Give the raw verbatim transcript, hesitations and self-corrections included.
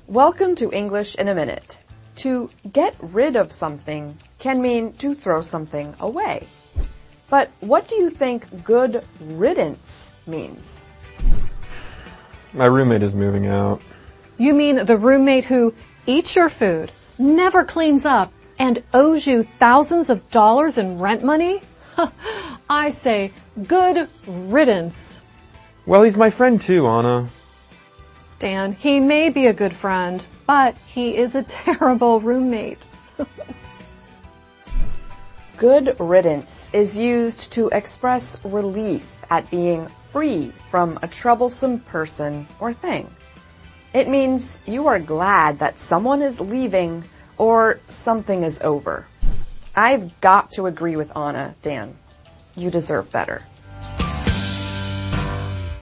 Welcome to English in a Minute. To get rid of something can mean to throw something away. But what do you think good riddance means? My roommate is moving out. You mean the roommate who eats your food, never cleans up, and owes you thousands of dollars in rent money? I say good riddance. Well, he's my friend too, Anna. Dan, he may be a good friend, but he is a terrible roommate. Good riddance is used to express relief at being free from a troublesome person or thing. It means you are glad that someone is leaving or something is over. I've got to agree with Anna, Dan. You deserve better.